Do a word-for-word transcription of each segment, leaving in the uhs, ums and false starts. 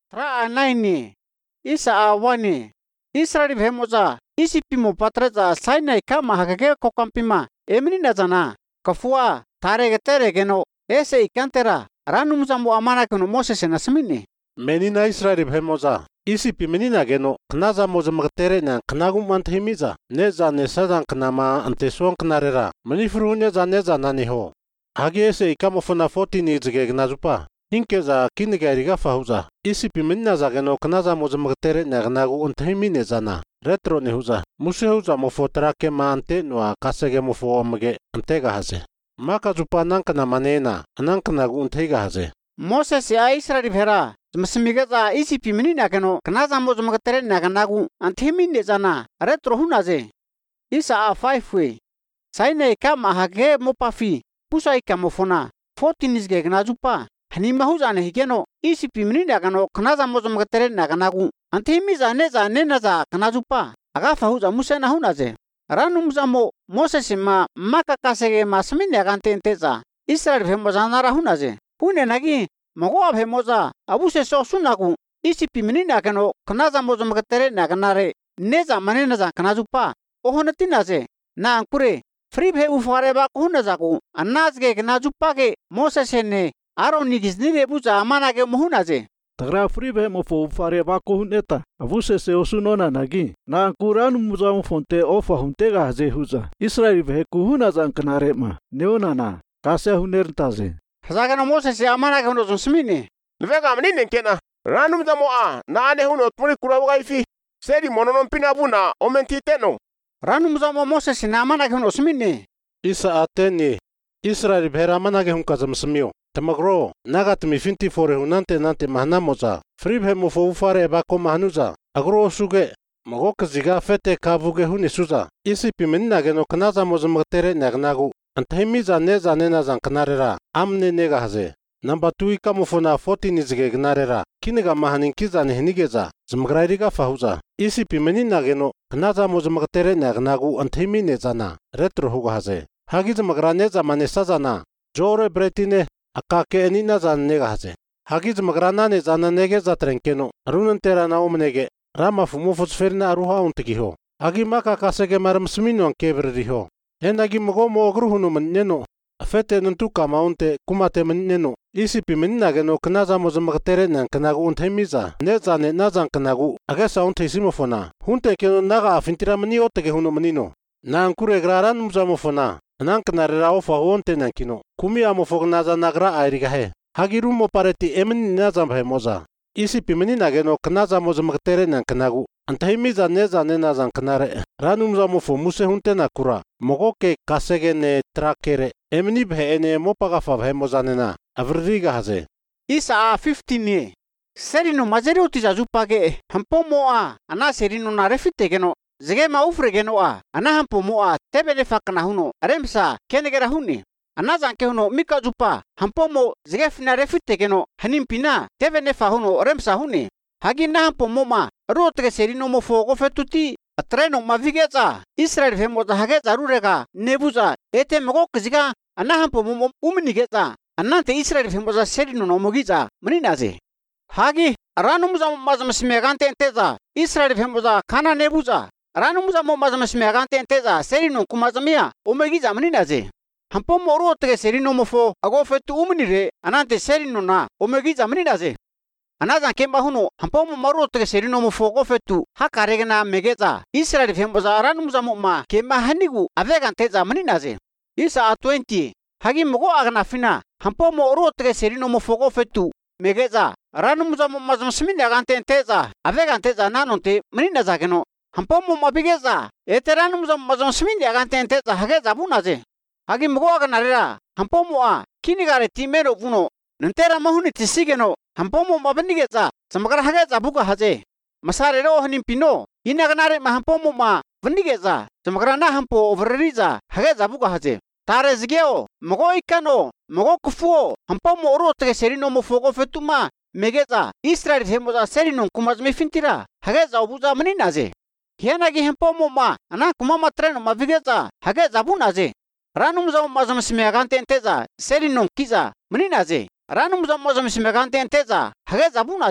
Tra naini isa awani Israeli bhemoza isipimo patreza Sinai kama hakake kokampima eminina zana kafua tarege teregeno ese ikantera ranumzamu amana kono Moses nasmini menina Israeli bhemoza isipi menina geno knaza moza magtere na knagum anthimiza neza nesadan knama antesuan knarera manifrunya za neza naniho hage ese ikamofona fourteen izge gnazupa hinkeza kinigariga fahuza isipi menina za geno knaza moza magtere na gnagu anthimine zana retro nehuza musehuza mofotra ke maante noa kasege mofo amge antega hase maka zupa nankna manena nankna gu antega hase Moses ya Israeli bhera Msimigaza isipi menina geno knaza moza magtere na gnagu anthimine zana retro hunaze isa a five we Sinai kama hage mopafi pusa ikamofona fourteen izge gnazupa Hanima huzane higeno isipi menina gano knaza moza magtere na gnagu antimiza neza nenaza knazupa agafa huza musena hunaze ranumzamo Moses ma maka kasege masmine gantenteza Israel bhemoza nara hunaze hune nagi mago bhemoza abuse so sunagu isipi menina gano knaza moza magtere na ganare neza manenaza knazupa ohonatinaze na ankure free bhe ufare ba hunazagu annazge knazupa ge Moses ne Aaron giznire buza amanage muhunaze Tagra free be mo fo fare ba ko huneta avuse se osunona nagi na kuran muza mo fonte ofa huntega haze huza Israel be ku huna zan kanare ma neona na kase hunertaze Hazaga no Moses amanage huno zonsmini Lvega mnine kena ranum za moa na ane huno tmuri kurawa ifi seri mononon pinabuna omentiteno ranum za mo Moses na amanage huno smini isa ateni Israel bhera manage hun kazamsmio Tamagro, nagat mi finti fore hunante nante mahnamoza. Fribhe mo fo ufare ba ko mahnuza. Agro suge, magok ziga fete kavuge hunisuza. Isi pimenina geno knaza moza magtere nagnagu. Antahimiza neza nena zan knarera. Amne nega haze. Namba two ikamofona fourteen izge gnarera. Kiniga mahaninkiza nehnigeza. Zmgrairiga fahuza. Isi pimenina geno knaza moza magtere nagnagu antahimine zana. Retro huga haze. Hagiz magraneza manesazana. Jore bretine Akake enina zan nega haze. Hagiz magranane zana nege zatrenkeno. Runantera na omnege. Rama fumufus ferna aruha untikiho. Agi maka kasege maram smino an kebririho. Enagi mogomo ogruhunu manneno. Afete nuntuka maunte kumate manneno. Isi pimenina geno knaza moza magtere nan knagu untemiza. Neza ne nazan knagu. Agesa unte simofona. Hunte keno naga afintira mani otege hunu manino. Na ankure graran muzamofona. Nanknarera ofa honte nankino. Kumi amofog naza nagra airigahe. Hagirumo pareti emini naza moza. Isi pimenina geno knaza moza magtere nanknagu. Antahimiza neza nena zan knare. Ranumza mofo muse hunte nakura. Mogoke kasege ne trakere. Emini bhe ene mopagafa bhe moza nena. Avriga haze. Isa a fifteen ye. Serino mazeri utiza zupage. Hampo moa. Ana serino na refite geno. Zege ma ufre genoa, ana hampo moa tebele fakna huno, remsa kenegera huni. Ana zanke huno mika zupa, hampo mo zege fina refite geno, hanimpina tebene fa huno remsa huni. Hagi na hampo moma, rotre serino mo fogo fetuti, atreno ma vigeza, Israel femoza hageza rurega, nebuza, ete mego kiziga, ana hampo momo uminigeza, anante Israel femoza serino no mogiza, maninaze. Hagi, ranumuza mazam smegante enteza, Israel femoza kana nebuza. Ranumuza mo mazam smegante enteza serino kumazamia omegiza maninaze hampo moro te serino mofo ago fetu umunire anante serino na omegiza maninaze anaza kemba huno hampo moro te serino mofo ago fetu hakaregena megeza Israel femboza ranumuza mo ma kemba hanigu aveganteza maninaze isa a twenty hagi mogo agna fina hampo moro te serino mofo ago fetu megeza ranumuza mo mazam smegante enteza aveganteza nanonte maninaza geno Hampo mo mabigeza eteranum zam mazam smindi agantente za hageza bunaze hagi mgo aganarera hampo mo a kinigare timero buno nantera mahuni tisigeno hampo mo mabenigeza samagara hageza buga haze masare ro hanim pino inaganare ma hampo mo ma venigeza samagara na hampo overriza hageza buga haze tare zigeo mgo ikano mgo kufuo hampo mo ro te serino mo fogo fetuma megeza Israel femoza serino kumazmi fintira hageza obuza maninaze Hianagi hempo moma, ana kumama treno mavigeza, hageza bunaze. Ranumza mazam smegante enteza, serino kiza, maninaze. Ranumza mazam smegante enteza, hageza bunaze.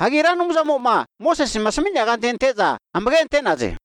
Hagi ranum za mo ma Moses masminya kan tenteza. Ambagen tenaze.